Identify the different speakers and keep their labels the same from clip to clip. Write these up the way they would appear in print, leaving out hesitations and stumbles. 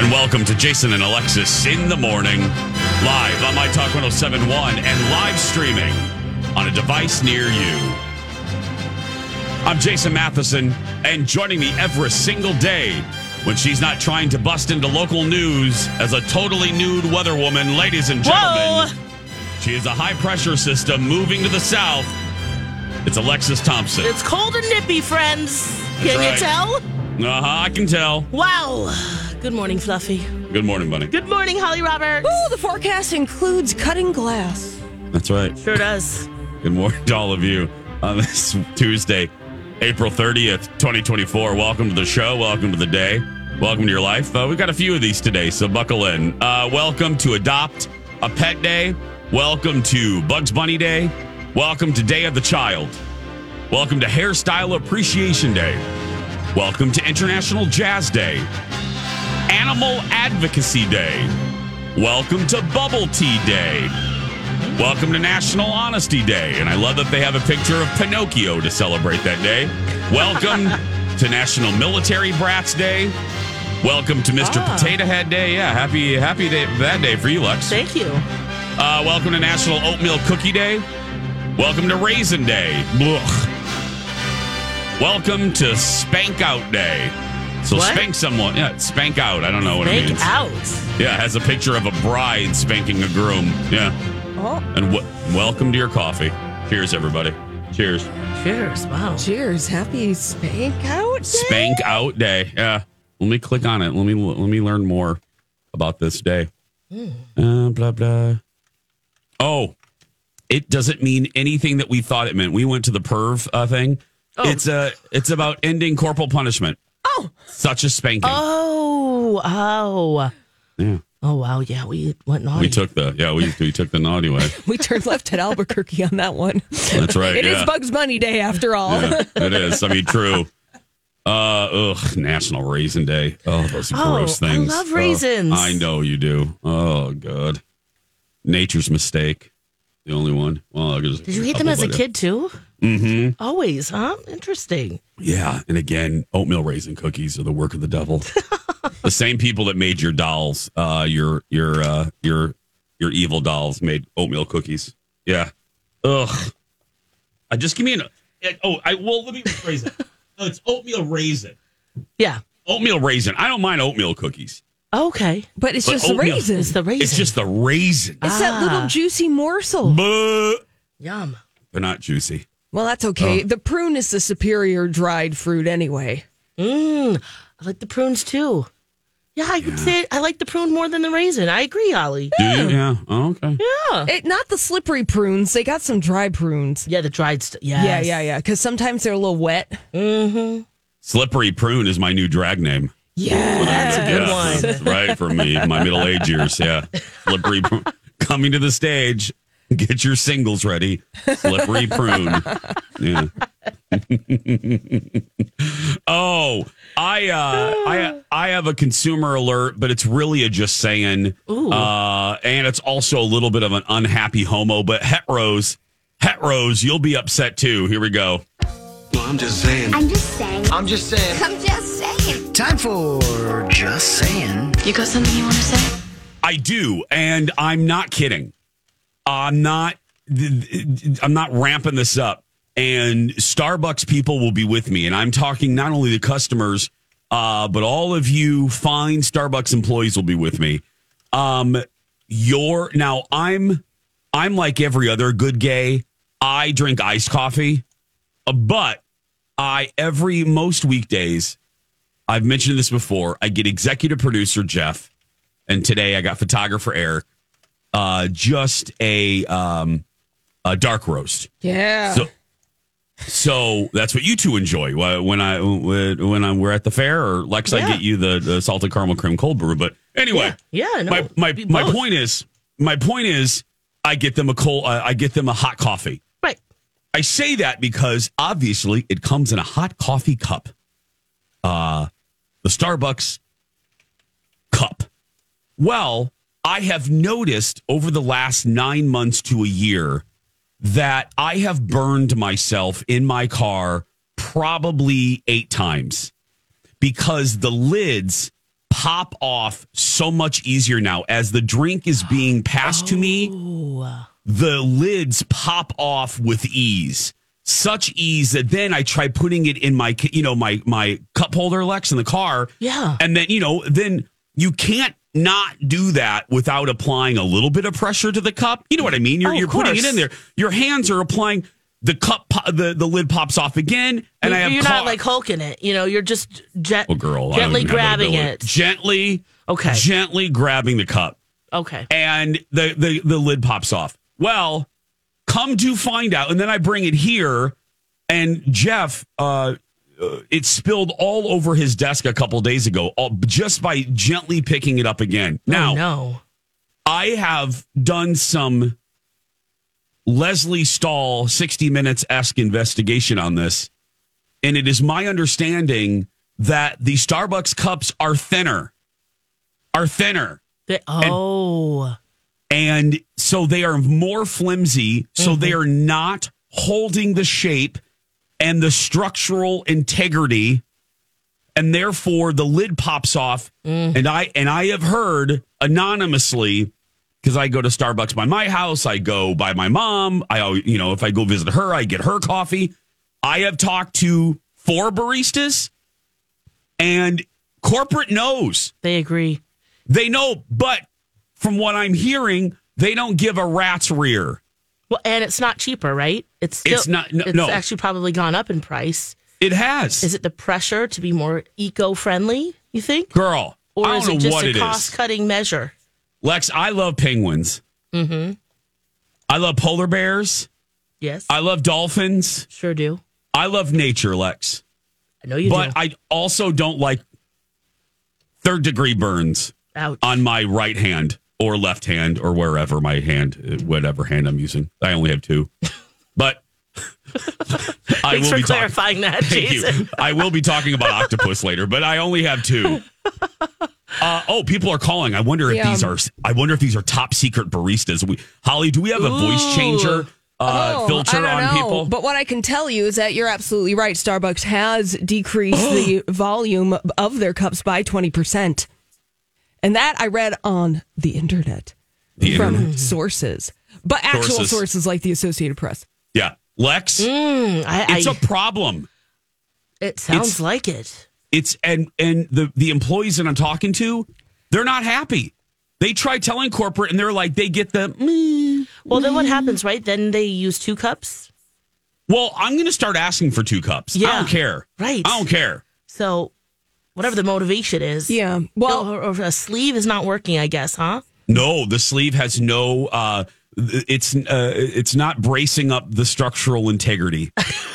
Speaker 1: And welcome to Jason and Alexis in the morning, live on My Talk 107.1 and live streaming on a device near you. I'm Jason Matheson, and joining me every single day when she's not trying to bust into local news as a totally nude weather woman, ladies and gentlemen, she is a high-pressure system moving to the south. It's Alexis Thompson.
Speaker 2: It's cold and nippy, friends. Can you tell?
Speaker 1: I can tell.
Speaker 2: Wow. Good morning, Fluffy.
Speaker 1: Good morning, buddy.
Speaker 2: Good morning, Holly Roberts.
Speaker 3: Ooh, the forecast includes cutting glass.
Speaker 1: That's right.
Speaker 2: Sure does.
Speaker 1: Good morning to all of you on this Tuesday, April 30th, 2024. Welcome to the show. Welcome to the day. Welcome to your life. We've got a few of these today, so buckle in. Welcome to Adopt a Pet Day. Welcome to Bugs Bunny Day. Welcome to Day of the Child. Welcome to Hairstyle Appreciation Day. Welcome to International Jazz Day. Animal Advocacy Day. Welcome to Bubble Tea Day. Welcome to National Honesty Day. And I love that they have a picture of Pinocchio to celebrate that day. Welcome to National Military Brats Day. Welcome to Mr. Potato Head Day. Yeah, happy day, that day for you, Lex.
Speaker 2: Thank you.
Speaker 1: Welcome to National Oatmeal Cookie Day. Welcome to Raisin Day. Blech. Welcome to Spank Out Day. So
Speaker 2: what?
Speaker 1: Spank someone. Yeah, spank out. I don't know what it means.
Speaker 2: Spank out?
Speaker 1: Yeah, it has a picture of a bride spanking a groom. Yeah.
Speaker 3: Oh.
Speaker 1: And welcome to your coffee. Cheers, everybody. Cheers.
Speaker 2: Cheers. Wow.
Speaker 3: Cheers. Happy Spank Out Day.
Speaker 1: Spank Out Day. Yeah. Let me click on it. Let me learn more about this day. Blah, blah. Oh, it doesn't mean anything that we thought it meant. We went to the perv thing. Oh. It's about ending corporal punishment.
Speaker 3: Oh.
Speaker 1: Such a spanking.
Speaker 2: Oh.
Speaker 1: Yeah.
Speaker 2: Oh, wow. Yeah, we went naughty.
Speaker 1: We took the naughty way.
Speaker 3: We turned left at Albuquerque on that one.
Speaker 1: That's right.
Speaker 3: It is Bugs Bunny Day after all.
Speaker 1: Yeah, it is. I mean, true. National Raisin Day. Oh, those gross things.
Speaker 2: I love raisins.
Speaker 1: I know you do. Oh, God. Nature's Mistake. The only one. Well,
Speaker 2: did you eat them as a kid, too?
Speaker 1: Mm-hmm.
Speaker 2: Always, huh? Interesting.
Speaker 1: Yeah. And again, oatmeal raisin cookies are the work of the devil. The same people that made your dolls, your evil dolls made oatmeal cookies. Yeah. Ugh. Just give me let me rephrase it. No, it's oatmeal raisin.
Speaker 2: Yeah.
Speaker 1: Oatmeal raisin. I don't mind oatmeal cookies.
Speaker 2: Okay.
Speaker 3: But it's just the raisin.
Speaker 2: It's the raisin.
Speaker 1: It's just the raisin.
Speaker 3: It's that little juicy morsel.
Speaker 2: Yum.
Speaker 1: They're not juicy.
Speaker 3: Well, that's okay. The prune is the superior dried fruit anyway.
Speaker 2: I like the prunes, too. Yeah, I would say I like the prune more than the raisin. I agree, Holly.
Speaker 1: Do you? Yeah. Oh, okay.
Speaker 2: Yeah.
Speaker 3: Not the slippery prunes. They got some dry prunes.
Speaker 2: Yeah, the dried stuff. Yes.
Speaker 3: Yeah. Because sometimes they're a little wet.
Speaker 2: Mm-hmm.
Speaker 1: Slippery Prune is my new drag name.
Speaker 3: Yeah.
Speaker 2: That's a good one.
Speaker 1: That's right, for me, my middle age years. Yeah. Slippery Prune. Coming to the stage. Get your singles ready. Slippery Prune. Yeah. I have a consumer alert, but it's really a just saying. And it's also a little bit of an unhappy homo, but heteros, you'll be upset too. Here we go.
Speaker 4: Well, I'm just saying.
Speaker 5: Time for Just Saying.
Speaker 6: You got something you want to say?
Speaker 1: I do, and I'm not kidding. I'm not ramping this up. And Starbucks people will be with me, and I'm talking not only the customers, but all of you fine Starbucks employees will be with me. I'm like every other good gay. I drink iced coffee, but most weekdays, I've mentioned this before, I get executive producer Jeff, and today I got photographer Eric, just a dark roast.
Speaker 3: Yeah.
Speaker 1: So that's what you two enjoy when we're at the fair, or Lex, I get you the salted caramel cream cold brew. But anyway, my point is, I get them a hot coffee.
Speaker 2: Right.
Speaker 1: I say that because obviously it comes in a hot coffee cup. The Starbucks cup. Well, I have noticed over the last 9 months to a year that I have burned myself in my car probably 8 times because the lids pop off so much easier now. As the drink is being passed to me, the lids pop off with ease. Such ease that then I try putting it in my, my cup holder, Lex, in the car.
Speaker 2: Yeah.
Speaker 1: And then, then you can't not do that without applying a little bit of pressure to the cup. You know what I mean? You're putting it in there. Your hands are applying. The cup, the lid pops off again, and
Speaker 2: you're not like hulking it. You're just gently grabbing it.
Speaker 1: Gently grabbing the cup.
Speaker 2: Okay.
Speaker 1: And the lid pops off. Well, come to find out, and then I bring it here, and Jeff, it spilled all over his desk a couple days ago, just by gently picking it up again. Now,
Speaker 2: no.
Speaker 1: I have done some Leslie Stahl 60 Minutes-esque investigation on this, and it is my understanding that the Starbucks cups are thinner. And so they are more flimsy, so they are not holding the shape and the structural integrity, and therefore the lid pops off. And I have heard anonymously, because I go to Starbucks by my house, I go by my mom. If I go visit her, I get her coffee. I have talked to 4 baristas, and corporate knows.
Speaker 2: They agree.
Speaker 1: They know, but from what I'm hearing, they don't give a rat's rear.
Speaker 2: Well, and it's not cheaper, right? It's actually probably gone up in price.
Speaker 1: It has.
Speaker 2: Is it the pressure to be more eco-friendly, you think?
Speaker 1: Girl,
Speaker 2: or
Speaker 1: I
Speaker 2: is
Speaker 1: don't
Speaker 2: it
Speaker 1: know
Speaker 2: just
Speaker 1: what
Speaker 2: a
Speaker 1: it is.
Speaker 2: cost-cutting measure?
Speaker 1: Lex, I love penguins. Mm-hmm. I love polar bears.
Speaker 2: Yes.
Speaker 1: I love dolphins.
Speaker 2: Sure do.
Speaker 1: I love nature, Lex.
Speaker 2: I know you do.
Speaker 1: But I also don't like third-degree burns.
Speaker 2: Ouch.
Speaker 1: On my right hand or left hand or wherever my hand, whatever hand I'm using. I only have 2. But
Speaker 2: Thanks for clarifying that, Jason.
Speaker 1: Thank you. I will be talking about octopus later, but I only have 2. People are calling. I wonder if these are top secret baristas. Holly, do we have a voice changer filter on people?
Speaker 3: But what I can tell you is that you're absolutely right. Starbucks has decreased the volume of their cups by 20%. And that I read on the internet from sources, but actual sources like the Associated Press.
Speaker 1: Yeah. Lex, it's a problem.
Speaker 2: It sounds like it.
Speaker 1: It's and the employees that I'm talking to, they're not happy. They try telling corporate, and they're like, they get the.
Speaker 2: Well, then what happens, right? Then they use 2 cups.
Speaker 1: Well, I'm going to start asking for 2 cups.
Speaker 2: Yeah.
Speaker 1: I don't care.
Speaker 2: Right.
Speaker 1: I don't care.
Speaker 2: So, whatever the motivation is.
Speaker 3: Yeah. Well,
Speaker 2: or a sleeve is not working, I guess, huh?
Speaker 1: No, the sleeve has no. It's not bracing up the structural integrity.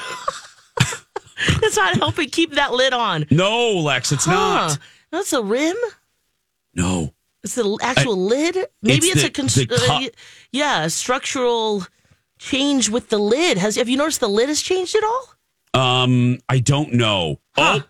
Speaker 2: It's not helping keep that lid on.
Speaker 1: No, Lex, it's not.
Speaker 2: That's a rim?
Speaker 1: No.
Speaker 2: It's the actual lid? Maybe it's a structural change with the lid. Have you noticed the lid has changed at all?
Speaker 1: I don't know.
Speaker 2: Huh.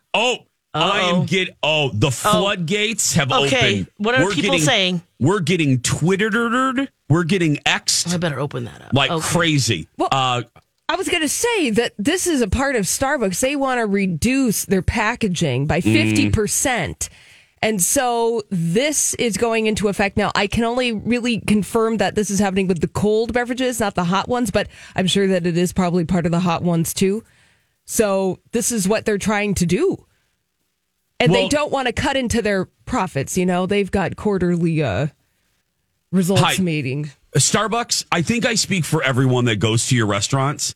Speaker 1: The floodgates have opened.
Speaker 2: What are people saying?
Speaker 1: We're getting Twittered. We're getting X'd.
Speaker 2: I better open that up.
Speaker 1: Like crazy.
Speaker 3: Well, I was going to say that this is a part of Starbucks. They want to reduce their packaging by 50%. And so this is going into effect now. I can only really confirm that this is happening with the cold beverages, not the hot ones, but I'm sure that it is probably part of the hot ones too. So this is what they're trying to do. And they don't want to cut into their profits. They've got quarterly results meeting.
Speaker 1: Starbucks, I think I speak for everyone that goes to your restaurants.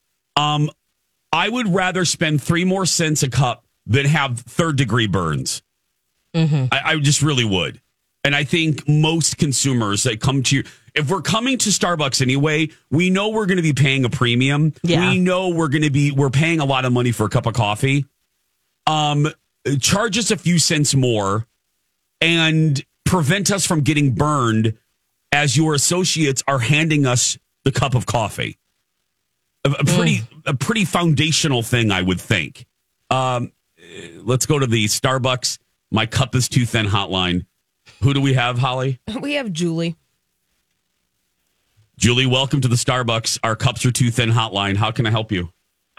Speaker 1: I would rather spend 3 more cents a cup than have 3rd-degree burns. Mm-hmm. I just really would. And I think most consumers that come to you, if we're coming to Starbucks anyway, we know we're going to be paying a premium. Yeah. We know we're paying a lot of money for a cup of coffee. Charge us a few cents more and prevent us from getting burned as your associates are handing us the cup of coffee. A pretty foundational thing, I would think. Let's go to the Starbucks My Cup is Too Thin hotline. Who do we have, Holly?
Speaker 3: We have Julie.
Speaker 1: Julie, welcome to the Starbucks Our Cups Are Too Thin hotline. How can I help you?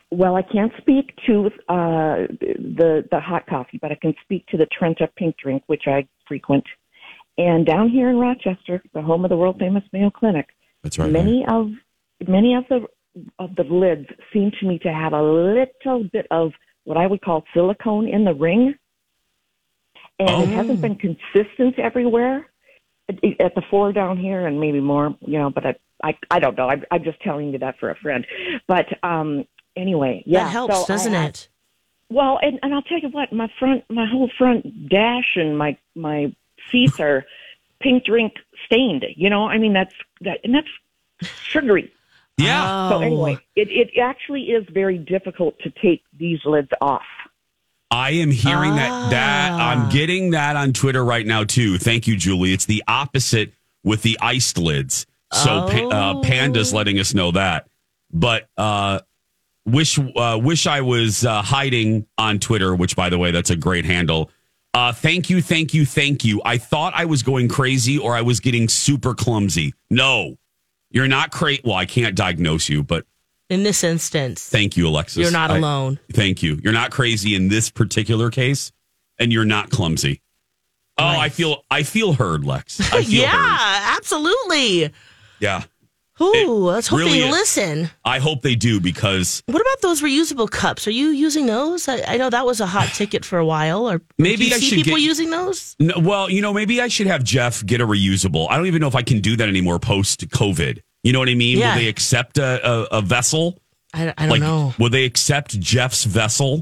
Speaker 6: Well, I can't speak to the hot coffee, but I can speak to the Trenta Pink Drink, which I frequent. And down here in Rochester, the home of the world famous Mayo Clinic,
Speaker 1: that's right.
Speaker 6: Many of the lids seem to me to have a little bit of what I would call silicone in the ring, and it hasn't been consistent everywhere. At the 4 down here, and maybe more, But I don't know. I'm just telling you that for a friend. But anyway, yeah,
Speaker 2: that helps, doesn't it?
Speaker 6: Well, and I'll tell you what, my whole front dash and my seats are pink drink stained. I mean that's sugary.
Speaker 1: Yeah.
Speaker 6: So anyway, it actually is very difficult to take these lids off.
Speaker 1: I am hearing that I'm getting that on Twitter right now too. Thank you, Julie. It's the opposite with the iced lids. So Panda's letting us know that. But wish I was hiding on Twitter, which, by the way, that's a great handle. Thank you. I thought I was going crazy or I was getting super clumsy. No, you're not crazy. Well, I can't diagnose you, but
Speaker 2: in this instance,
Speaker 1: thank you, Alexis.
Speaker 2: You're not alone.
Speaker 1: Thank you. You're not crazy in this particular case, and you're not clumsy. Oh, nice. I feel heard, Lex. I feel
Speaker 2: heard. Absolutely.
Speaker 1: Yeah.
Speaker 2: Ooh, let's hope they listen.
Speaker 1: I hope they do, because...
Speaker 2: What about those reusable cups? Are you using those? I know that was a hot ticket for a while. Or
Speaker 1: maybe
Speaker 2: do you see people using those?
Speaker 1: No, well, maybe I should have Jeff get a reusable. I don't even know if I can do that anymore post-COVID. You know what I mean?
Speaker 2: Yeah.
Speaker 1: Will they accept a vessel?
Speaker 2: I don't know.
Speaker 1: Will they accept Jeff's vessel?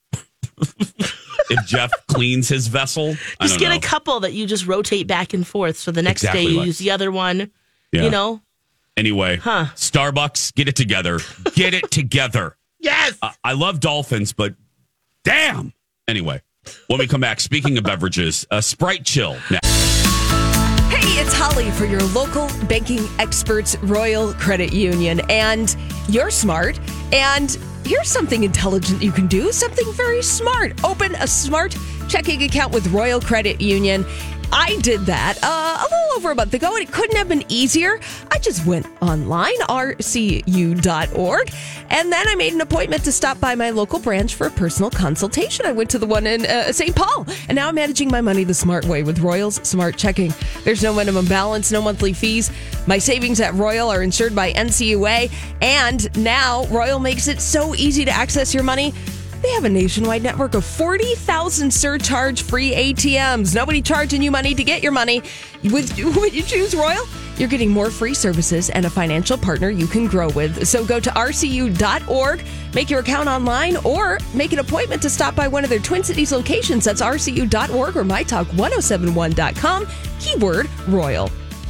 Speaker 1: If Jeff cleans his vessel?
Speaker 2: Just get a couple that you just rotate back and forth. So the next day you use the other one. Yeah.
Speaker 1: Anyway, Starbucks, get it together. Get it together.
Speaker 2: Yes.
Speaker 1: I love dolphins, but damn. Anyway, when we come back, speaking of beverages, Sprite Chill next.
Speaker 3: Hey, it's Holly for your local banking experts, Royal Credit Union. And you're smart. And here's something intelligent you can do. Something very smart. Open a smart checking account with Royal Credit Union. I did that a little over a month ago, and it couldn't have been easier. I just went online, rcu.org, and then I made an appointment to stop by my local branch for a personal consultation. I went to the one in St. Paul, and now I'm managing my money the smart way with Royal's Smart Checking. There's no minimum balance, no monthly fees. My savings at Royal are insured by NCUA, and now Royal makes it so easy to access your money. They have a nationwide network of 40,000 surcharge-free ATMs. Nobody charging you money to get your money. When you choose Royal, you're getting more free services and a financial partner you can grow with. So go to rcu.org, make your account online, or make an appointment to stop by one of their Twin Cities locations. That's rcu.org or mytalk1071.com, keyword Royal.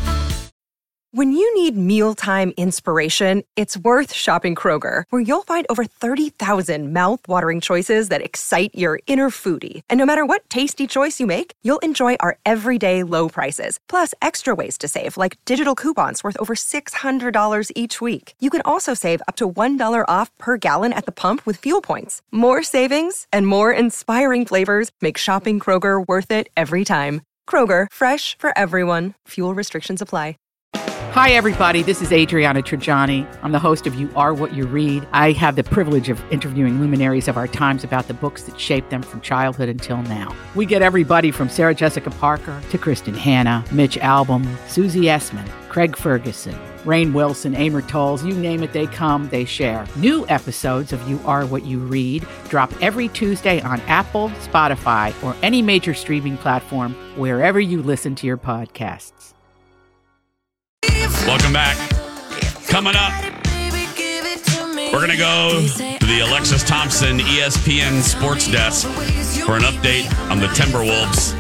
Speaker 7: When you need mealtime inspiration, it's worth shopping Kroger, where you'll find over 30,000 mouth-watering choices that excite your inner foodie. And no matter what tasty choice you make, you'll enjoy our everyday low prices, plus extra ways to save, like digital coupons worth over $600 each week. You can also save up to $1 off per gallon at the pump with fuel points. More savings and more inspiring flavors make shopping Kroger worth it every time. Kroger, fresh for everyone. Fuel restrictions apply.
Speaker 8: Hi, everybody. This is Adriana Trajani. I'm the host of You Are What You Read. I have the privilege of interviewing luminaries of our times about the books that shaped them from childhood until now. We get everybody from Sarah Jessica Parker to Kristen Hanna, Mitch Albom, Susie Essman, Craig Ferguson, Rainn Wilson, Amor Tolls, you name it, they come, they share. New episodes of You Are What You Read drop every Tuesday on Apple, Spotify, or any major streaming platform wherever you listen to your podcasts.
Speaker 1: Welcome back. Coming up, we're going to go to the Alexis Thompson ESPN Sports Desk for an update on the Timberwolves.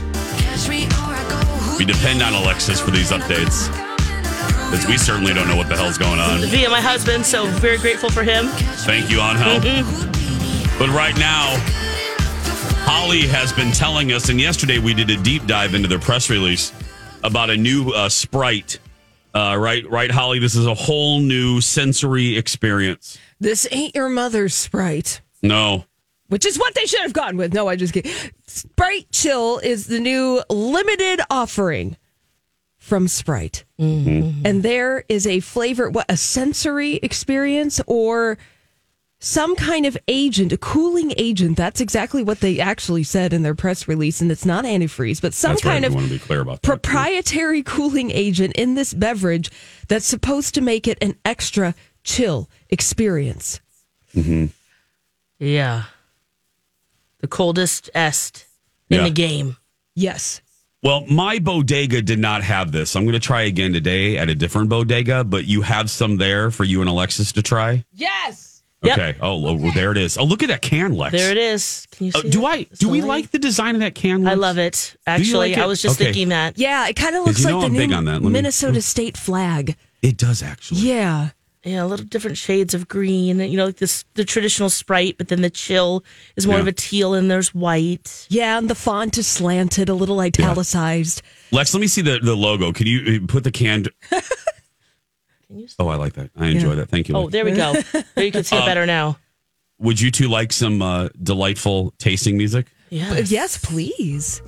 Speaker 1: We depend on Alexis for these updates, because we certainly don't know what the hell's going on.
Speaker 2: Via my husband, so very grateful for him.
Speaker 1: Thank you, Angel. But right now, Holly has been telling us, and yesterday we did a deep dive into their press release about a new Sprite. Right, Holly? This is a whole new sensory experience.
Speaker 3: This ain't your mother's Sprite.
Speaker 1: No.
Speaker 3: Which is what they should have gone with. No, I just kidding. Sprite Chill is the new limited offering from Sprite. Mm-hmm. And there is a flavor, a sensory experience or some kind of agent, a cooling agent. That's exactly what they actually said in their press release, and it's not antifreeze, but some kind of
Speaker 1: want to be clear about that,
Speaker 3: proprietary cooling agent in this beverage that's supposed to make it an extra chill experience.
Speaker 1: Mm-hmm.
Speaker 2: Yeah. The coldest est in the game.
Speaker 3: Yes.
Speaker 1: Well, my bodega did not have this. I'm going to try again today at a different bodega, but you have some there for you and Alexis to try?
Speaker 3: Yes.
Speaker 1: Okay.
Speaker 2: Yep.
Speaker 1: Oh, there it is. Oh, look at that can, Lex.
Speaker 2: There it is. Can you see
Speaker 1: Do we like the design of that can, Lex?
Speaker 2: I love it. Actually,
Speaker 1: like it?
Speaker 2: I was just thinking that.
Speaker 3: Yeah, it kind of looks like the
Speaker 1: I'm big
Speaker 3: new
Speaker 1: on that.
Speaker 3: Minnesota state flag.
Speaker 1: It does, actually.
Speaker 3: Yeah.
Speaker 2: Yeah, a little different shades of green. You know, like the traditional Sprite, but then the chill is more of a teal and there's white.
Speaker 3: Yeah, and the font is slanted, a little italicized.
Speaker 1: Lex, let me see the logo. Can you put the can... Oh, I like that. I enjoy that. Thank you.
Speaker 2: Oh, there we go. There you can see it better now.
Speaker 1: Would you two like some delightful tasting music?
Speaker 3: Yes, please.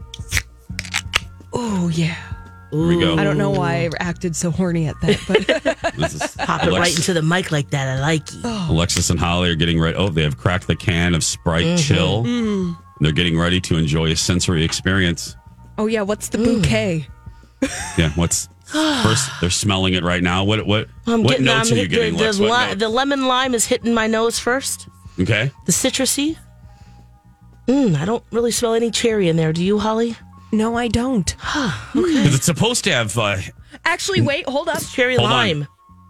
Speaker 3: Oh, yeah.
Speaker 1: Here we go.
Speaker 3: I don't know why I acted so horny at that, but
Speaker 1: This is
Speaker 2: Pop it right into the mic like that. I like it.
Speaker 1: Alexis and Holly are getting ready. Oh, they have cracked the can of Sprite Chill. They're getting ready to enjoy a sensory experience.
Speaker 3: oh yeah, what's the bouquet?
Speaker 1: Yeah, what's first? They're smelling it right now. What notes are you getting, Lex?
Speaker 2: The lemon lime is hitting my nose first.
Speaker 1: Okay.
Speaker 2: The citrusy. I don't really smell any cherry in there. Do you, Holly?
Speaker 3: No, I don't.
Speaker 1: Because it's supposed to have...
Speaker 3: Actually, wait, hold up.
Speaker 2: It's cherry
Speaker 1: Hold on.
Speaker 2: lime.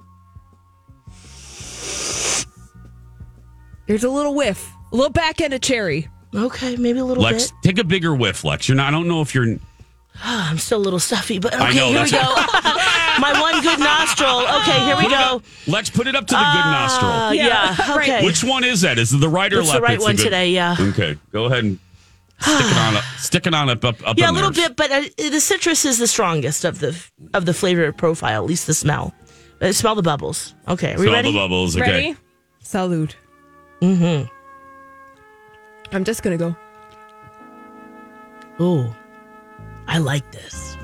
Speaker 3: There's a little whiff, a little back end of cherry.
Speaker 2: Okay, maybe a little
Speaker 1: Lex,
Speaker 2: bit.
Speaker 1: take a bigger whiff, Lex. You're not. I don't know if you're...
Speaker 2: I'm still a little stuffy, but okay,
Speaker 1: I know,
Speaker 2: here we go. My one good nostril. Okay, here we go.
Speaker 1: Lex, put it up to the good nostril.
Speaker 2: Yeah, okay.
Speaker 1: Which one is that? Is it the right or
Speaker 2: It's
Speaker 1: left?
Speaker 2: the right
Speaker 1: It's
Speaker 2: one
Speaker 1: good-
Speaker 2: today, yeah.
Speaker 1: Okay, go ahead and stick it on up
Speaker 2: Yeah, a
Speaker 1: in
Speaker 2: little
Speaker 1: there.
Speaker 2: bit, but the citrus is the strongest of the flavor profile, at least the smell. Smell the bubbles. Okay, are we
Speaker 1: Smell
Speaker 2: ready?
Speaker 1: the bubbles. Okay.
Speaker 3: Ready? Salud. I'm just going to go.
Speaker 2: Oh, I like this.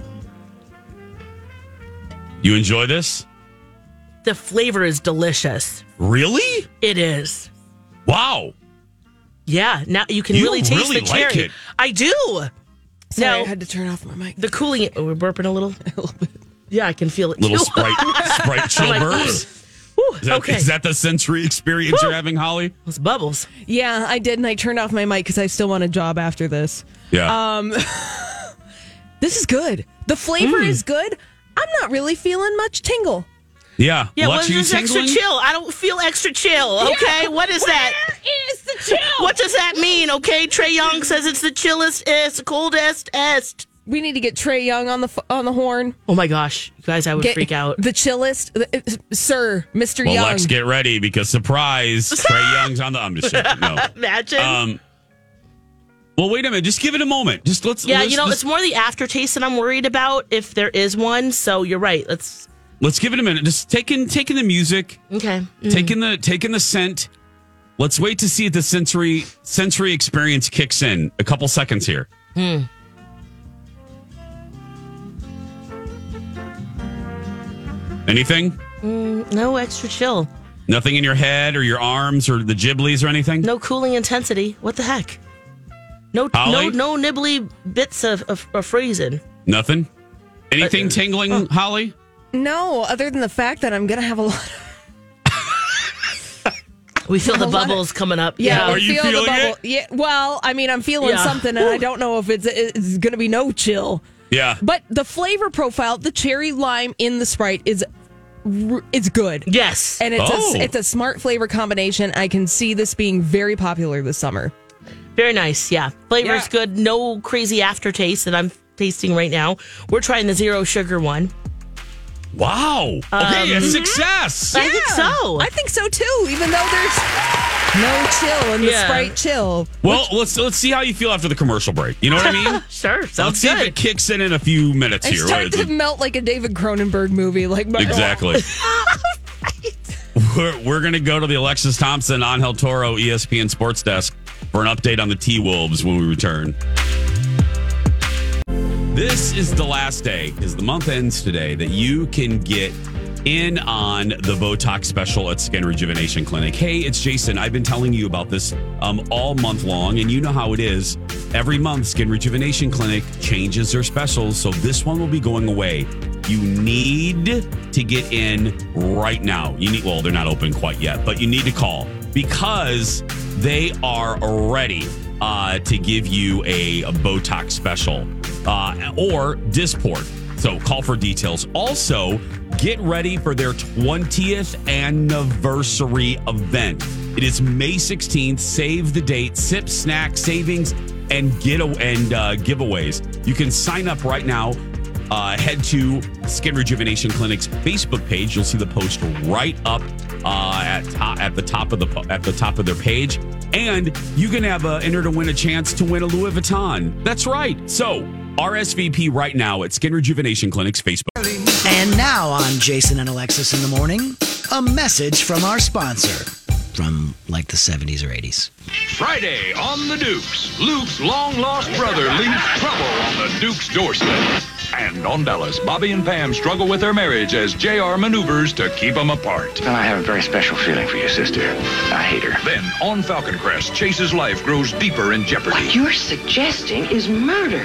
Speaker 1: You enjoy this?
Speaker 2: The flavor is delicious.
Speaker 1: Really?
Speaker 2: It is.
Speaker 1: Wow.
Speaker 2: Yeah, now you can
Speaker 1: You
Speaker 2: really taste
Speaker 1: really
Speaker 2: the cherry.
Speaker 1: like it.
Speaker 2: I do.
Speaker 3: Sorry,
Speaker 2: Now,
Speaker 3: I had to turn off my mic.
Speaker 2: the cooling. Oh, we're burping a little. Yeah, I can feel it.
Speaker 1: Little
Speaker 2: too.
Speaker 1: Sprite chill
Speaker 2: like,
Speaker 1: burps.
Speaker 2: Whew,
Speaker 1: Is that,
Speaker 2: okay,
Speaker 1: is that the sensory experience you're having, Holly?
Speaker 2: those bubbles.
Speaker 3: Yeah, I did, and I turned off my mic because I still want a job after this.
Speaker 1: Yeah.
Speaker 3: This is good. The flavor is good. I'm not really feeling much tingle.
Speaker 1: Yeah.
Speaker 2: Yeah,
Speaker 1: Lex,
Speaker 2: what
Speaker 1: you
Speaker 2: is extra
Speaker 1: tingling?
Speaker 2: chill? I don't feel extra chill. Okay, what is that?
Speaker 3: Where is the chill?
Speaker 2: What does that mean? Okay, Trey Young says it's the chillest est, coldest est.
Speaker 3: We need to get Trey Young on the horn.
Speaker 2: Oh my gosh, you guys, I would freak out.
Speaker 3: The chillest, Sir, Mr.
Speaker 1: Well,
Speaker 3: Young.
Speaker 1: Lex, get ready because surprise, Trey Young's on the. I'm just joking. No.
Speaker 2: Imagine.
Speaker 1: Well, wait a minute. Just give it a moment. Let's.
Speaker 2: Yeah, it's more the aftertaste that I'm worried about if there is one. So you're right. Let's
Speaker 1: give it a minute. Just taking the music,
Speaker 2: okay.
Speaker 1: taking the scent. Let's wait to see if the sensory experience kicks in. A couple seconds here. Anything?
Speaker 2: No extra chill.
Speaker 1: Nothing in your head or your arms or the giblies or anything?
Speaker 2: No cooling intensity. What the heck? No
Speaker 1: Holly?
Speaker 2: no nibbly bits of freezing.
Speaker 1: Nothing? Anything tingling, Holly?
Speaker 3: No, other than the fact that I'm going to have a lot.
Speaker 2: We feel the bubbles coming up.
Speaker 3: Yeah,
Speaker 1: Are you
Speaker 3: feel the
Speaker 1: feeling
Speaker 3: bubble.
Speaker 1: it?
Speaker 3: Yeah, well, I mean, I'm feeling
Speaker 2: Yeah.
Speaker 3: something, and I don't know if it's going to be no chill.
Speaker 1: Yeah.
Speaker 3: But the flavor profile, the cherry lime in the Sprite is good.
Speaker 2: Yes.
Speaker 3: And
Speaker 1: Oh.
Speaker 3: it's a smart flavor combination. I can see this being very popular this summer.
Speaker 2: Very nice. Yeah. Flavor's
Speaker 3: Yeah.
Speaker 2: good. No crazy aftertaste that I'm tasting right now. We're trying the zero sugar one.
Speaker 1: Wow. Okay, a success.
Speaker 2: I think so.
Speaker 3: I think so too, even though there's no chill in the
Speaker 2: Yeah.
Speaker 3: Sprite chill.
Speaker 1: Well, let's see how you feel after the commercial break. You know what I mean?
Speaker 2: Sure.
Speaker 1: Let's
Speaker 2: Sounds
Speaker 1: see if it
Speaker 2: good.
Speaker 1: kicks in a few minutes
Speaker 3: I
Speaker 1: here.
Speaker 3: start to melt like a David Cronenberg movie. Like
Speaker 1: Exactly. We're going to go to the Alexis Thompson, Angel Toro, ESPN Sports Desk for an update on the T-Wolves when we return. This is the last day, because the month ends today, that you can get in on the Botox special at Skin Rejuvenation Clinic. Hey, it's Jason. I've been telling you about this all month long, and you know how it is. Every month, Skin Rejuvenation Clinic changes their specials, so this one will be going away. You need to get in right now. Well, they're not open quite yet, but you need to call because they are ready to give you a Botox special or Dysport. So call for details. Also, get ready for their 20th anniversary event. It is May 16th. Save the date. Sip, snack, savings, and giveaways. You can sign up right now. Head to Skin Rejuvenation Clinic's Facebook page. You'll see the post right up at the top of their page, and you can have enter to win a chance to win a Louis Vuitton. That's right. So RSVP right now at Skin Rejuvenation Clinic's Facebook.
Speaker 5: And now on Jason and Alexis in the morning, a message from our sponsor from like the 70s or 80s.
Speaker 9: Friday on the Dukes, Luke's long-lost brother leaves trouble on the Dukes' doorstep. And on Dallas, Bobby and Pam struggle with their marriage as JR maneuvers to keep them apart.
Speaker 10: Well, I have a very special feeling for your sister. I hate her.
Speaker 9: Then, on Falcon Crest, Chase's life grows deeper in jeopardy.
Speaker 11: What you're suggesting is murder.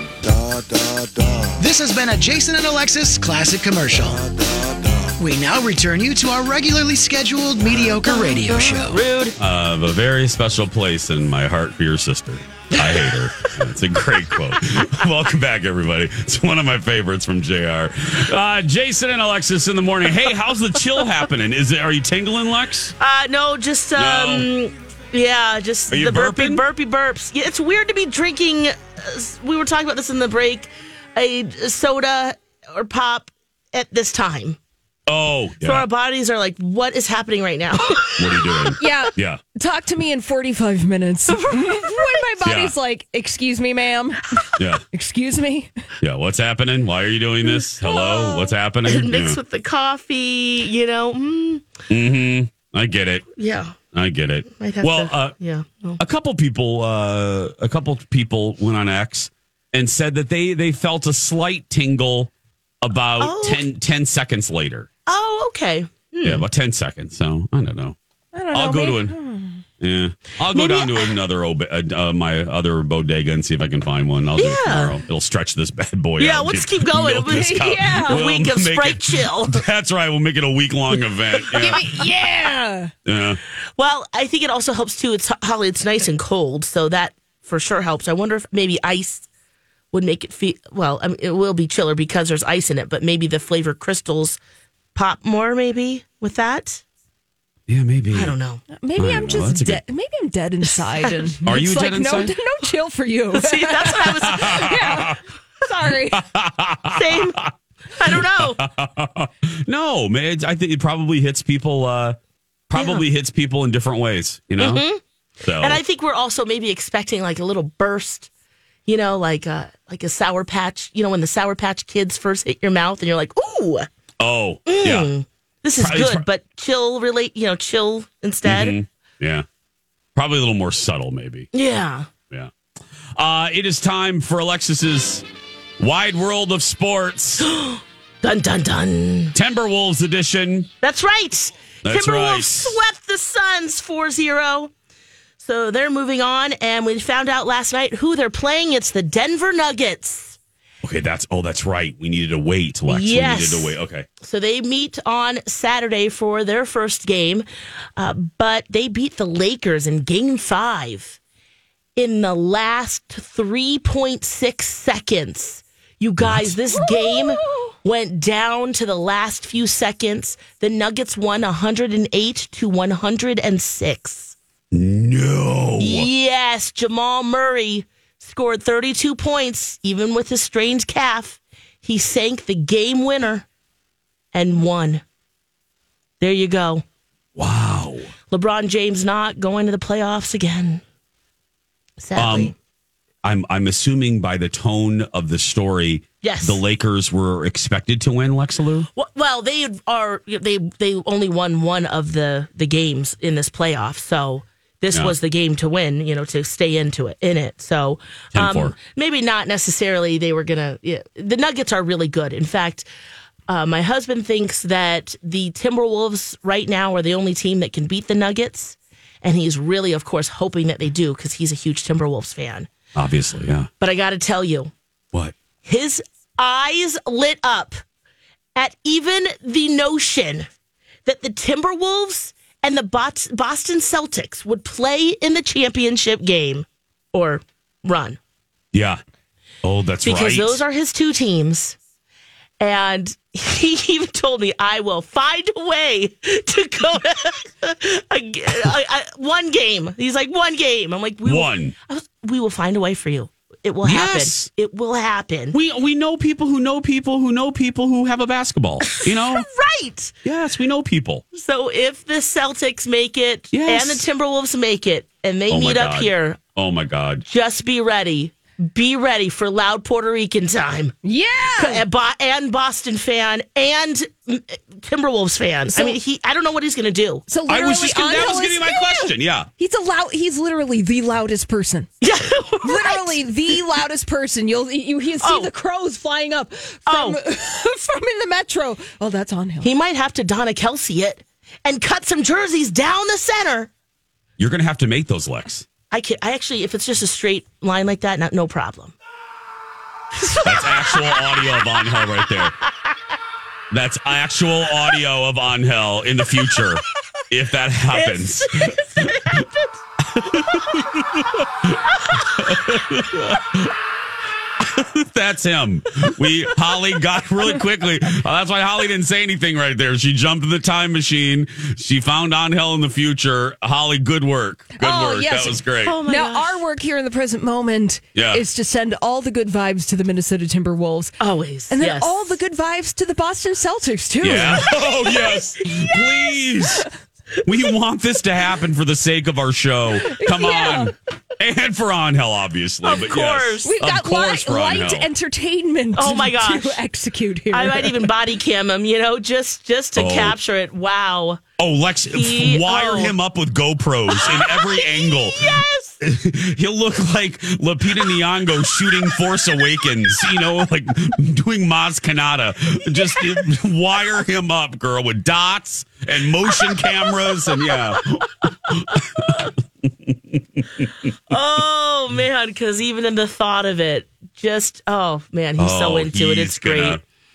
Speaker 5: This has been a Jason and Alexis classic commercial. We now return you to our regularly scheduled mediocre radio show.
Speaker 2: Rude.
Speaker 1: A very special place in my heart for your sister. I hate her. It's a great quote. Welcome back, everybody. It's one of my favorites from JR. Jason and Alexis in the morning. Hey, how's the chill happening? Are you tingling, Lex?
Speaker 2: No, just yeah, just the burpy burps. Yeah, it's weird to be drinking. We were talking about this in the break. A soda or pop at this time.
Speaker 1: Oh, yeah.
Speaker 2: So our bodies are like, what is happening right now?
Speaker 1: What are you doing?
Speaker 3: Yeah. Talk to me in 45 minutes. When my body's like, excuse me, ma'am.
Speaker 1: Yeah.
Speaker 3: Excuse me.
Speaker 1: Yeah. What's happening? Why are you doing this? Hello? What's happening?
Speaker 2: Mixed with the coffee, you know.
Speaker 1: Mm-hmm. I get it.
Speaker 2: Yeah.
Speaker 1: I get it. A couple people went on X and said that they felt a slight tingle about 10 seconds later.
Speaker 2: Oh, okay.
Speaker 1: Yeah, about 10 seconds. So I don't know. I'll go I'll go down to another my other bodega and see if I can find one. I'll do it tomorrow. It'll stretch this bad boy out.
Speaker 2: Yeah, let's keep going. A week of Sprite chill.
Speaker 1: That's right. We'll make it a week-long event.
Speaker 2: Yeah. Well, I think it also helps too. Holly, it's nice and cold, so that for sure helps. I wonder if maybe ice would make it feel, well, I mean, it will be chiller because there's ice in it, but maybe the flavor crystals pop more maybe with that.
Speaker 1: Yeah, maybe.
Speaker 2: I don't know.
Speaker 3: Maybe I'm just dead. Maybe I'm dead inside. And
Speaker 1: are you dead inside?
Speaker 3: No chill for you.
Speaker 2: See, that's what I was.
Speaker 3: Yeah. Sorry.
Speaker 2: Same. I don't know.
Speaker 1: No, man. I think it probably hits people. Hits people in different ways. You know.
Speaker 2: Mm-hmm.
Speaker 1: So,
Speaker 2: and I think we're also maybe expecting like a little burst. You know, like a Sour Patch. You know, when the Sour Patch Kids first hit your mouth, and you're like, ooh.
Speaker 1: Oh, yeah.
Speaker 2: This is good, but chill instead.
Speaker 1: Mm-hmm. Yeah. Probably a little more subtle, maybe.
Speaker 2: Yeah.
Speaker 1: Yeah. It is time for Alexis's Wide World of Sports.
Speaker 2: Dun, dun, dun.
Speaker 1: Timberwolves edition.
Speaker 2: That's right.
Speaker 1: That's
Speaker 2: Timberwolves
Speaker 1: right.
Speaker 2: swept the Suns 4-0. So they're moving on, and we found out last night who they're playing. It's the Denver Nuggets.
Speaker 1: Okay, that's right. We needed to wait, Lex.
Speaker 2: Yes.
Speaker 1: We needed to wait. Okay.
Speaker 2: So they meet on Saturday for their first game, but they beat the Lakers in Game 5 in the last 3.6 seconds. You guys, this game went down to the last few seconds. The Nuggets won 108-106.
Speaker 1: No.
Speaker 2: Yes, Jamal Murray scored 32 points, even with his strained calf. He sank the game winner and won. There you go.
Speaker 1: Wow.
Speaker 2: LeBron James not going to the playoffs again. Sadly.
Speaker 1: I'm assuming by the tone of the story,
Speaker 2: yes,
Speaker 1: the Lakers were expected to win, Lexaloo?
Speaker 2: Well, they only won one of the games in this playoff, so this was the game to win, to stay in it. So maybe not necessarily they were going to. Yeah, the Nuggets are really good. In fact, My husband thinks that the Timberwolves right now are the only team that can beat the Nuggets. And he's really, of course, hoping that they do because he's a huge Timberwolves fan.
Speaker 1: Obviously, yeah.
Speaker 2: But I got to tell you.
Speaker 1: What?
Speaker 2: His eyes lit up at even the notion that the Timberwolves and the Boston Celtics would play in the championship game or run.
Speaker 1: Yeah. Oh, that's right.
Speaker 2: Because those are his two teams. And he even told me, I will find a way to go to one game. He's like, one game. I'm like, we will find a way for you. It will happen. It will happen.
Speaker 1: We know people who know people who know people who have a basketball, you know?
Speaker 2: Right.
Speaker 1: Yes, we know people.
Speaker 2: So if the Celtics make it and the Timberwolves make it and they meet up here.
Speaker 1: Oh, my God.
Speaker 2: Just be ready. Be ready for loud Puerto Rican time.
Speaker 3: Yeah.
Speaker 2: And Boston fan and Timberwolves fan.
Speaker 3: So,
Speaker 2: I mean, I don't know what he's going to do.
Speaker 3: So
Speaker 1: that was going to be my question. Yeah.
Speaker 3: He's literally the loudest person.
Speaker 2: Yeah.
Speaker 3: Literally the loudest person. You see the crows flying up from in the metro. Oh, that's on him.
Speaker 2: He might have to Donna Kelsey it and cut some jerseys down the center.
Speaker 1: You're going to have to make those, Lex.
Speaker 2: I actually, if it's just a straight line like that, no problem.
Speaker 1: That's actual audio of Angel right there. That's actual audio of Angel in the future, if that happens.
Speaker 2: If it happens.
Speaker 1: That's him. Holly got really quickly. That's why Holly didn't say anything right there. She jumped in the time machine. She found Angel in the future. Holly, good work. Good work.
Speaker 3: Yes.
Speaker 1: That was great.
Speaker 2: Oh my
Speaker 3: now,
Speaker 2: gosh.
Speaker 3: our work here in the present moment is to send all the good vibes to the Minnesota Timberwolves.
Speaker 2: Always.
Speaker 3: And then all the good vibes to the Boston Celtics, too.
Speaker 1: Yeah. Oh, yes. Please. We want this to happen for the sake of our show. Come on. And for Angel, obviously.
Speaker 2: Of course.
Speaker 1: Yes,
Speaker 3: We've got light
Speaker 1: Angel.
Speaker 3: entertainment to execute here.
Speaker 2: I might even body cam him, just to capture it. Wow.
Speaker 1: Oh, Lex, wire him up with GoPros in every angle.
Speaker 2: Yes.
Speaker 1: He'll look like Lupita Nyong'o shooting Force Awakens, like doing Maz Kanata. Just wire him up, girl, with dots and motion cameras and
Speaker 2: Oh, man, because even in the thought of it, he's so into it. It's great.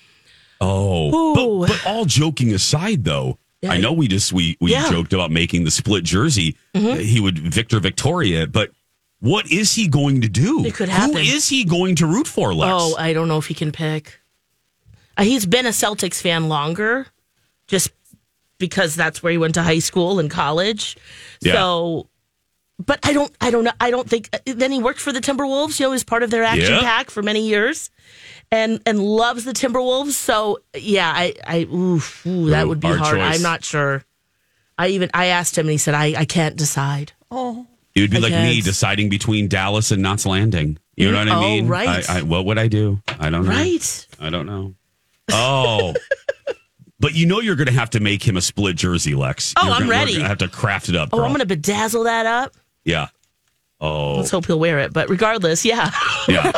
Speaker 1: But all joking aside, though, I know we joked about making the split jersey.
Speaker 2: Mm-hmm.
Speaker 1: He would Victoria, but what is he going to do?
Speaker 2: It could happen.
Speaker 1: Who is he going to root for, Lex?
Speaker 2: Oh, I don't know if he can pick. He's been a Celtics fan longer, just because that's where he went to high school and college.
Speaker 1: Yeah.
Speaker 2: So, but I don't know. I don't think. Then he worked for the Timberwolves. He was part of their action pack for many years, and loves the Timberwolves. So that would be hard.
Speaker 1: Choice.
Speaker 2: I'm not sure. I asked him, and he said, I can't decide.
Speaker 3: Oh,
Speaker 1: it would be like me deciding between Dallas and Knott's Landing. You know what I mean?
Speaker 2: Right.
Speaker 1: What would I do? I don't know.
Speaker 2: Right.
Speaker 1: I don't know. Oh. But you're going to have to make him a split jersey, Lex.
Speaker 2: I'm ready.
Speaker 1: You're going to have to craft it up, girl.
Speaker 2: Oh, I'm going to bedazzle that up.
Speaker 1: Yeah. Oh.
Speaker 2: Let's hope he'll wear it. But regardless, yeah.
Speaker 1: Yeah.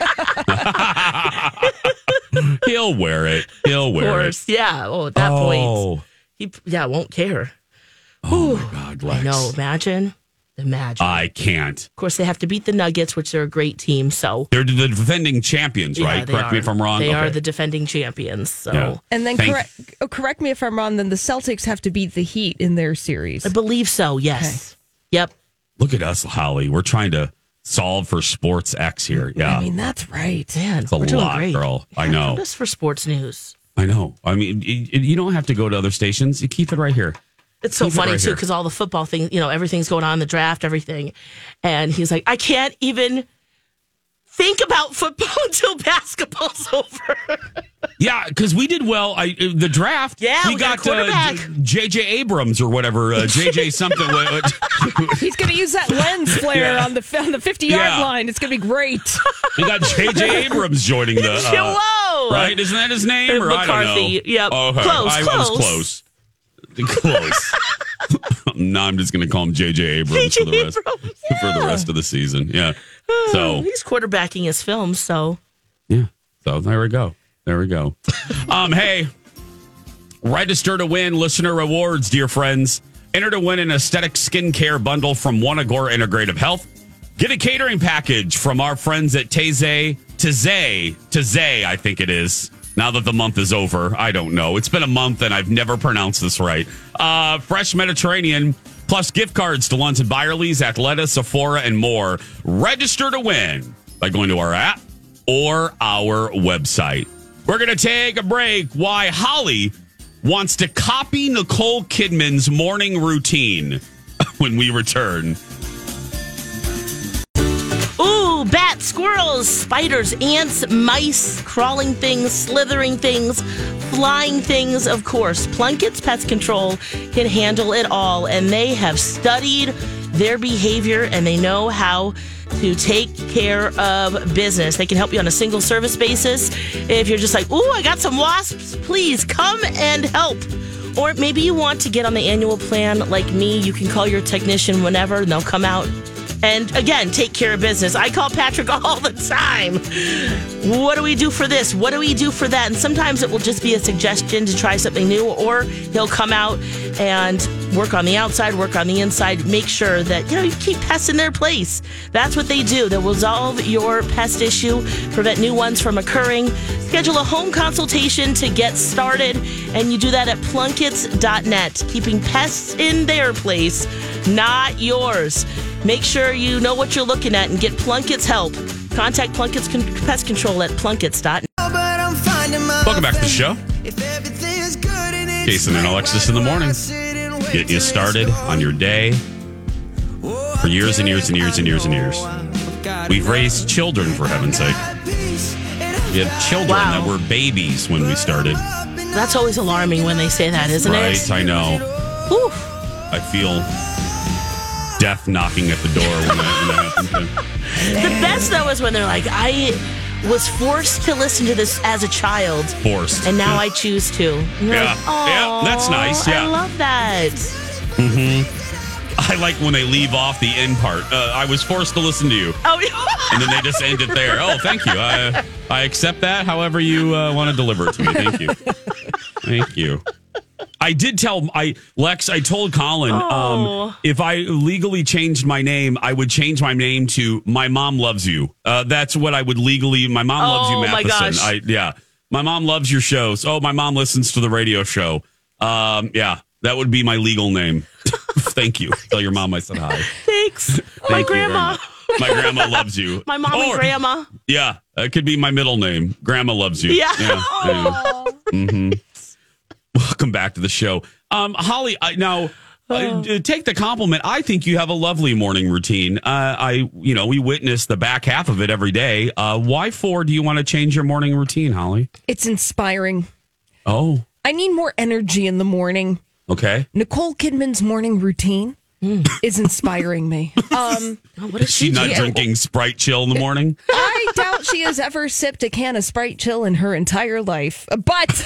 Speaker 1: He'll wear it. He'll wear it.
Speaker 2: Of course, yeah. Oh, at that point, he won't care.
Speaker 1: Oh, my God, Lex.
Speaker 2: I know. Imagine.
Speaker 1: I can't.
Speaker 2: Of course, they have to beat the Nuggets, which are a great team. So
Speaker 1: they're the defending champions, right? Correct me if I'm wrong.
Speaker 2: They are the defending champions. So,
Speaker 3: and then correct me if I'm wrong. Then the Celtics have to beat the Heat in their series.
Speaker 2: I believe so. Yes. Okay. Yep.
Speaker 1: Look at us, Holly. We're trying to solve for Sports X here. Yeah,
Speaker 3: I mean that's right.
Speaker 2: Man,
Speaker 1: it's a lot,
Speaker 2: great.
Speaker 1: Girl. I know.
Speaker 2: Just for sports news.
Speaker 1: I know. I mean, you don't have to go to other stations. You keep it right here.
Speaker 2: It's so funny, too, because all the football things, everything's going on, the draft, everything. And he's like, I can't even think about football until basketball's over.
Speaker 1: Yeah, because we did well. The draft.
Speaker 2: Yeah,
Speaker 1: we got J.J. Abrams or whatever. J.J. something.
Speaker 3: He's going to use that lens flare on the 50-yard line. It's going to be great.
Speaker 1: We got J.J. Abrams joining the.
Speaker 2: Whoa!
Speaker 1: Right? Isn't that his name? Or
Speaker 2: McCarthy.
Speaker 1: I don't know.
Speaker 2: Yep.
Speaker 1: Okay. I was close. Close. Now I'm just going to call him J.J. Abrams for the rest of the season. Yeah. So
Speaker 2: he's quarterbacking his film. So
Speaker 1: yeah. So there we go. There we go. Hey, register to win listener rewards, dear friends. Enter to win an aesthetic skincare bundle from One Agora Integrative Health. Get a catering package from our friends at Taizé, I think it is. Now that the month is over, I don't know. It's been a month and I've never pronounced this right. Fresh Mediterranean, plus gift cards to Lunds and Byerly's, Athleta, Sephora, and more. Register to win by going to our app or our website. We're going to take a break. Why Holly wants to copy Nicole Kidman's morning routine when we return.
Speaker 2: Ooh, bats, squirrels, spiders, ants, mice, crawling things, slithering things, flying things, of course. Plunkett's Pest Control can handle it all, and they have studied their behavior, and they know how to take care of business. They can help you on a single service basis. If you're just like, ooh, I got some wasps, please come and help. Or maybe you want to get on the annual plan like me. You can call your technician whenever, and they'll come out and, again, take care of business. I call Patrick all the time. What do we do for this? What do we do for that? And sometimes it will just be a suggestion to try something new, or he'll come out and work on the outside, work on the inside, make sure that, you keep pests in their place. That's what they do. They'll resolve your pest issue, prevent new ones from occurring. Schedule a home consultation to get started, and you do that at plunkets.net, keeping pests in their place, not yours. Make sure you know what you're looking at and get Plunkett's help. Contact Plunkett's Pest Control at plunkets.net.
Speaker 1: Welcome back to the show. Jason and Alexis in the morning. Get you started on your day for years and years and years and years and years. We've raised children, for heaven's sake. We had children that were babies when we started.
Speaker 2: That's always alarming when they say that, isn't it?
Speaker 1: Right, I know.
Speaker 2: Whew.
Speaker 1: I feel death knocking at the door when that happens.
Speaker 2: The best, though, is when they're like, I was forced to listen to this as a child.
Speaker 1: Forced.
Speaker 2: And now I choose to. And you're like,
Speaker 1: yeah, that's nice. Yeah.
Speaker 2: I love that.
Speaker 1: I like when they leave off the end part. I was forced to listen to you.
Speaker 2: Oh,
Speaker 1: and then they just end it there. Oh, thank you. I accept that however you want to deliver it to me. Thank you. Thank you. I did tell Lex. I told Colin if I legally changed my name, I would change my name to "My Mom Loves You." That's what I would legally. My mom loves you, Matheson.
Speaker 2: My gosh.
Speaker 1: My mom loves your shows. Oh, my mom listens to the radio show. That would be my legal name. Thank you. Tell your mom I said hi.
Speaker 2: Thanks. My grandma.
Speaker 1: My grandma loves you.
Speaker 2: My mom and grandma.
Speaker 1: Yeah, it could be my middle name. Grandma loves you.
Speaker 2: Yeah.
Speaker 1: Mm-hmm. Welcome back to the show. Holly, take the compliment. I think you have a lovely morning routine. We witness the back half of it every day. Why do you want to change your morning routine, Holly?
Speaker 3: It's inspiring.
Speaker 1: Oh.
Speaker 3: I need more energy in the morning.
Speaker 1: Okay.
Speaker 3: Nicole Kidman's morning routine is inspiring me.
Speaker 2: What is
Speaker 1: she not drinking Sprite Chill in the morning?
Speaker 3: I doubt she has ever sipped a can of Sprite Chill in her entire life. But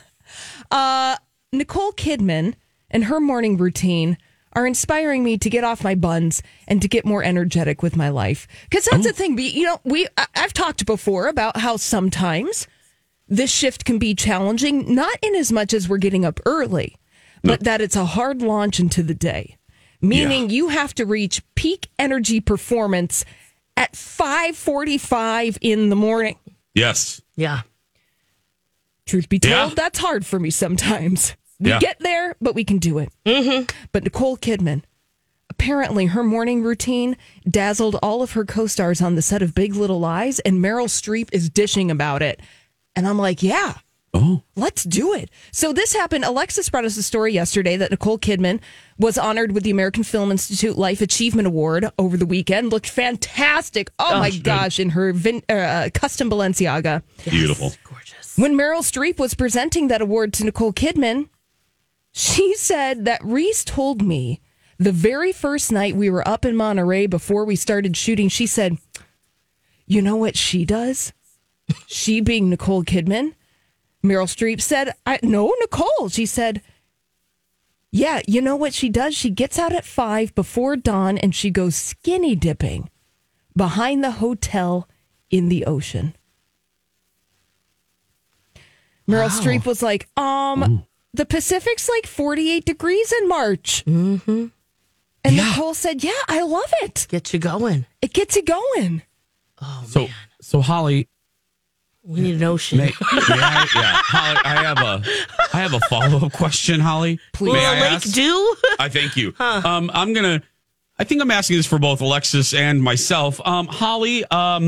Speaker 3: Nicole Kidman and her morning routine are inspiring me to get off my buns and to get more energetic with my life. Because that's the thing. I've talked before about how sometimes this shift can be challenging, not in as much as we're getting up early, but that it's a hard launch into the day. Meaning you have to reach peak energy performance at 5:45 in the morning.
Speaker 1: Yes.
Speaker 2: Yeah.
Speaker 3: Truth be told, that's hard for me sometimes. We get there, but we can do it. Mm-hmm. But Nicole Kidman, apparently her morning routine dazzled all of her co-stars on the set of Big Little Lies, and Meryl Streep is dishing about it. And I'm like, let's do it. So this happened. Alexis brought us a story yesterday that Nicole Kidman was honored with the American Film Institute Life Achievement Award over the weekend. Looked fantastic. Oh my gosh, in her custom Balenciaga.
Speaker 1: Beautiful.
Speaker 2: Gorgeous.
Speaker 3: When Meryl Streep was presenting that award to Nicole Kidman, she said that Reese told me the very first night we were up in Monterey before we started shooting, she said, you know what she does? She being Nicole Kidman. Meryl Streep said, no, Nicole. She said, yeah, you know what she does? She gets out at 5 before dawn and she goes skinny dipping behind the hotel in the ocean. Meryl Streep was like, the Pacific's like 48 degrees in March.
Speaker 2: Mm-hmm.
Speaker 3: And Nicole said, yeah, I love it.
Speaker 2: Get you going.
Speaker 3: It gets you going.
Speaker 2: Oh, man.
Speaker 1: So Holly,
Speaker 2: we need an ocean.
Speaker 1: may I, Holly, I have a follow-up question, Holly.
Speaker 2: Please.
Speaker 1: May
Speaker 2: Will
Speaker 1: I
Speaker 2: a lake
Speaker 1: ask?
Speaker 2: do?
Speaker 1: I thank you. I think I'm asking this for both Alexis and myself. Holly,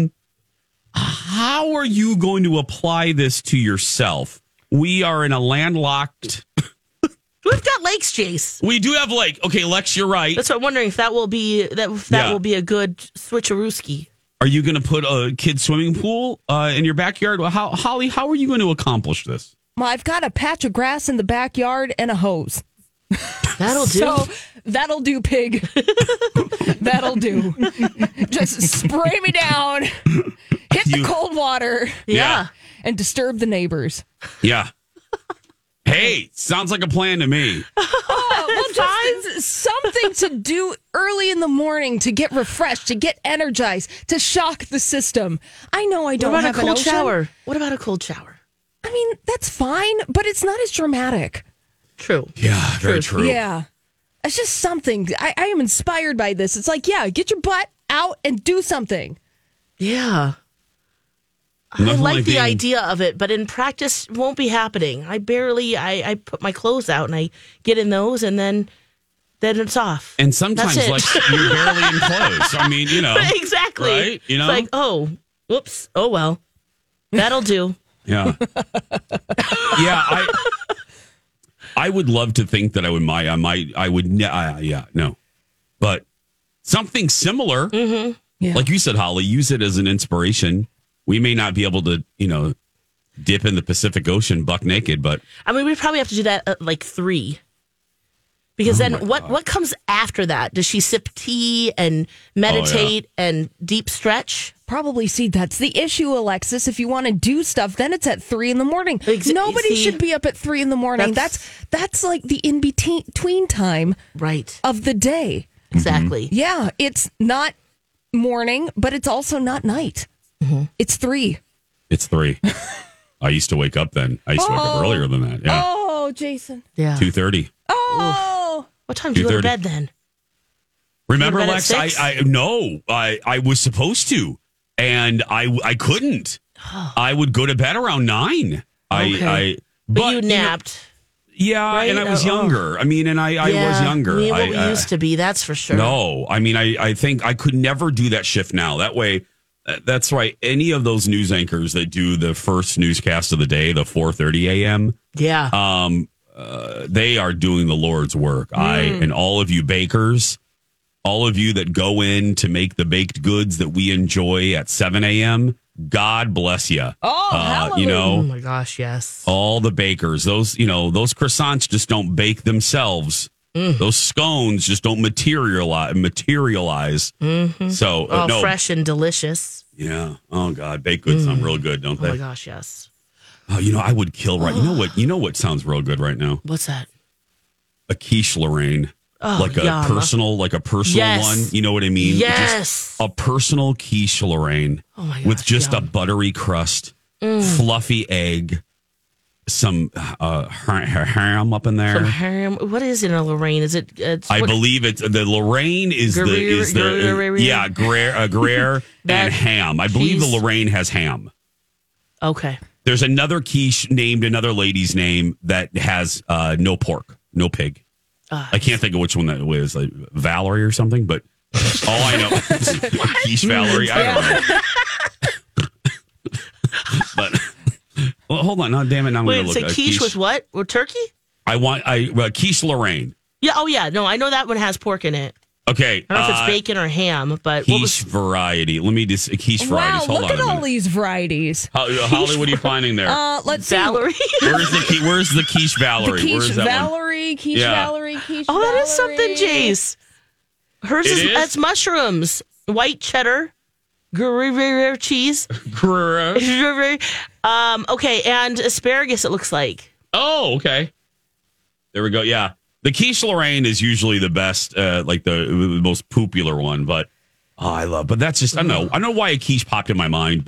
Speaker 1: how are you going to apply this to yourself? We are in a landlocked.
Speaker 2: We've got lakes, Jace.
Speaker 1: We do have lake. Okay, Lex, you're right.
Speaker 2: That's what I'm wondering if that will be will be a good switcherooski.
Speaker 1: Are you going to put a kid's swimming pool in your backyard? Holly, how are you going to accomplish this?
Speaker 3: Well, I've got a patch of grass in the backyard and a hose.
Speaker 2: That'll do.
Speaker 3: So that'll do, pig. That'll do. Just spray me down, hit the cold water, and disturb the neighbors.
Speaker 1: Yeah. Hey, sounds like a plan to me.
Speaker 3: Well, just something to do early in the morning to get refreshed, to get energized, to shock the system. I know I don't
Speaker 2: have
Speaker 3: have
Speaker 2: a cold
Speaker 3: an ocean.
Speaker 2: shower. What about a cold shower?
Speaker 3: I mean, that's fine, but it's not as dramatic.
Speaker 2: True.
Speaker 1: Yeah, very true.
Speaker 3: Yeah. It's just something. I am inspired by this. It's like, get your butt out and do something.
Speaker 2: Yeah. I like the idea of it, but in practice, it won't be happening. I put my clothes out and I get in those and then it's off.
Speaker 1: And sometimes, like, you're barely in clothes. I mean,
Speaker 2: Exactly.
Speaker 1: Right?
Speaker 2: It's like, oh, whoops. Oh, well. That'll do.
Speaker 1: Yeah. I would love to think that no. But something similar, like you said, Holly, use it as an inspiration. We may not be able to, dip in the Pacific Ocean buck naked, but
Speaker 2: I mean, we probably have to do that at like 3. Because then what comes after that? Does she sip tea and meditate and deep stretch?
Speaker 3: Probably. See, that's the issue, Alexis. If you want to do stuff, then it's at 3 a.m. Nobody should be up at 3 a.m. That's like the in-between time of the day.
Speaker 2: Exactly.
Speaker 3: Yeah, it's not morning, but it's also not night. Mm-hmm. It's 3.
Speaker 1: It's 3. I used to wake up then. I used to wake up earlier than that. Yeah.
Speaker 3: Oh, Jason.
Speaker 2: Yeah.
Speaker 1: 2:30.
Speaker 3: Oh.
Speaker 2: What time do you go to bed then?
Speaker 1: Remember, Lex? I was supposed to, and I couldn't. I would go to bed around 9.
Speaker 2: Okay. But you napped. Right?
Speaker 1: And I was younger. I mean, and I was younger.
Speaker 2: We used to be, that's for sure.
Speaker 1: No, I mean, I think I could never do that shift now. That way, that's right. Any of those news anchors that do the first newscast of the day, the 4:30 a.m.
Speaker 2: Yeah.
Speaker 1: They are doing the Lord's work. And all of you bakers, all of you that go in to make the baked goods that we enjoy at 7 a.m., God bless you.
Speaker 2: Oh my gosh, yes.
Speaker 1: All the bakers, those croissants just don't bake themselves. Those scones just don't materialize.
Speaker 2: Mm-hmm.
Speaker 1: So
Speaker 2: fresh and delicious.
Speaker 1: Yeah. Oh God, baked goods sound real good, don't they?
Speaker 2: Oh my gosh, yes.
Speaker 1: Oh, I would kill right. You know what sounds real good right now?
Speaker 2: What's that?
Speaker 1: A quiche Lorraine.
Speaker 2: Oh,
Speaker 1: like a personal
Speaker 2: yes.
Speaker 1: one. You know what I mean?
Speaker 2: Yes.
Speaker 1: Just a personal quiche Lorraine with just a buttery crust, fluffy egg, some ham up in there.
Speaker 2: Some ham. What is in a Lorraine? Is it?
Speaker 1: I believe it's the Lorraine is Gruyere and ham. I believe the Lorraine has ham.
Speaker 2: Okay.
Speaker 1: There's another quiche named another lady's name that has no pork, no pig. I can't think of which one that was, like Valerie or something, but all I know is quiche Valerie. I don't know. But well, hold on. No, damn it. Now I'm going to look
Speaker 2: at quiche with what? With turkey?
Speaker 1: I want quiche Lorraine.
Speaker 2: Yeah. Oh, yeah. No, I know that one has pork in it.
Speaker 1: Okay.
Speaker 2: I don't know if it's bacon or ham, but
Speaker 1: quiche variety. Let me just quiche varieties. Hold
Speaker 3: look
Speaker 1: on
Speaker 3: at all these varieties.
Speaker 1: Holly, what are you finding there?
Speaker 3: Let's
Speaker 2: Valerie.
Speaker 3: see.
Speaker 1: Where's the quiche Valerie?
Speaker 3: The quiche
Speaker 1: Where's that
Speaker 3: Valerie,
Speaker 1: one?
Speaker 3: quiche Valerie, quiche
Speaker 2: Valerie.
Speaker 3: Valerie.
Speaker 2: That is something, Jace. Hers is that's mushrooms, white cheddar, Gruyere cheese.
Speaker 1: Gruyere.
Speaker 2: Okay, and asparagus. It looks like.
Speaker 1: Oh, okay. There we go. Yeah. The quiche Lorraine is usually the best, like the most popular one, but but that's just, I don't know why a quiche popped in my mind, but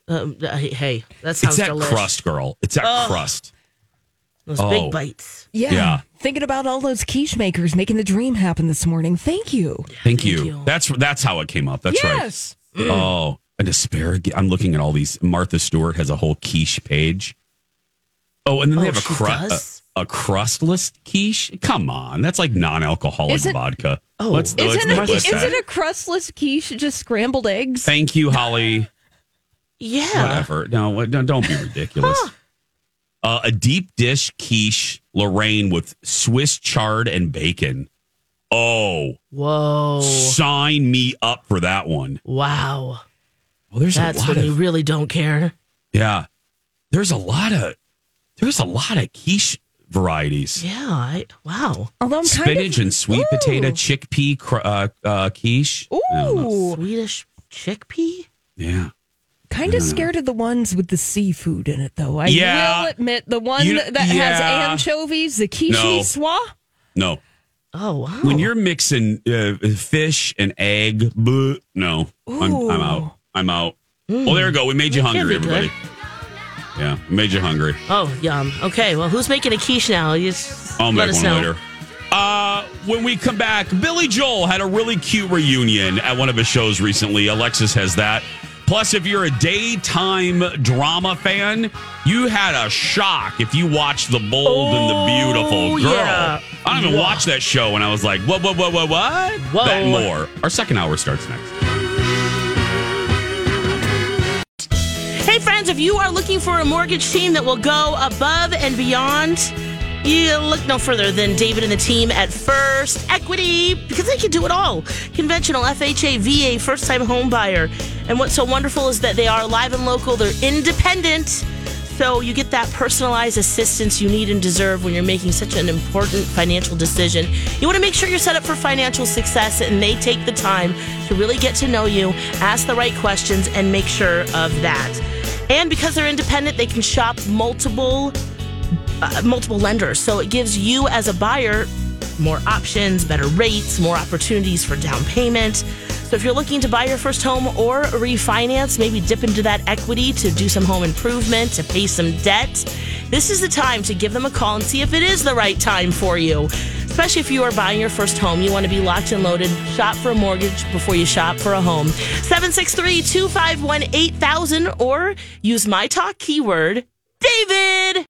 Speaker 2: Hey, that sounds
Speaker 1: It's that
Speaker 2: delicious.
Speaker 1: crust, girl. It's that crust.
Speaker 2: Those big bites.
Speaker 3: Yeah. Thinking about all those quiche makers making the dream happen this morning. Thank you.
Speaker 1: Thank you. That's how it came up. That's
Speaker 3: yes.
Speaker 1: right. Oh, an asparagus. I'm looking at all these. Martha Stewart has a whole quiche page. Oh, and then they have a crustless quiche. Come on, that's like non-alcoholic vodka.
Speaker 3: Oh, isn't a crustless quiche just scrambled eggs?
Speaker 1: Thank you, Holly.
Speaker 2: Yeah.
Speaker 1: Whatever. No, don't be ridiculous. A deep dish quiche Lorraine with Swiss chard and bacon. Oh.
Speaker 2: Whoa.
Speaker 1: Sign me up for that one.
Speaker 2: Wow.
Speaker 1: Well,
Speaker 2: That's when you really don't care.
Speaker 1: Yeah. There's a lot of quiche varieties.
Speaker 2: Yeah. Wow.
Speaker 3: Although I'm
Speaker 1: spinach and sweet potato chickpea quiche.
Speaker 3: Ooh.
Speaker 2: Swedish chickpea?
Speaker 1: Yeah.
Speaker 3: Kind of scared of the ones with the seafood in it, though. I will admit, the one that has anchovies, the quiche niçoise.
Speaker 1: No.
Speaker 2: Oh, wow.
Speaker 1: When you're mixing fish and egg, no. I'm out. Well, there you go. We made you hungry, everybody. Yeah, we made you hungry.
Speaker 2: Oh, yum. Okay, well, who's making a quiche now?
Speaker 1: I'll
Speaker 2: let
Speaker 1: make
Speaker 2: us
Speaker 1: one
Speaker 2: know.
Speaker 1: later. When we come back, Billy Joel had a really cute reunion at one of his shows recently. Alexis has that. Plus, if you're a daytime drama fan, you had a shock if you watched The Bold and the Beautiful. Girl,
Speaker 2: yeah.
Speaker 1: I don't even watch that show, and I was like, what?
Speaker 2: Whoa.
Speaker 1: That and more. Our second hour starts next.
Speaker 2: Hey, friends, if you are looking for a mortgage team that will go above and beyond, you look no further than David and the team at First Equity, because they can do it all. Conventional, FHA, VA, first-time home buyer. And what's so wonderful is that they are live and local. They're independent. So you get that personalized assistance you need and deserve when you're making such an important financial decision. You want to make sure you're set up for financial success, and they take the time to really get to know you, ask the right questions, and make sure of that. And because they're independent, they can shop multiple lenders. So it gives you as a buyer more options, better rates, more opportunities for down payment. So if you're looking to buy your first home or refinance, maybe dip into that equity to do some home improvement, to pay some debt, this is the time to give them a call and see if it is the right time for you. Especially if you are buying your first home, you want to be locked and loaded. Shop for a mortgage before you shop for a home. 763-251-8000 or use my talk keyword, David.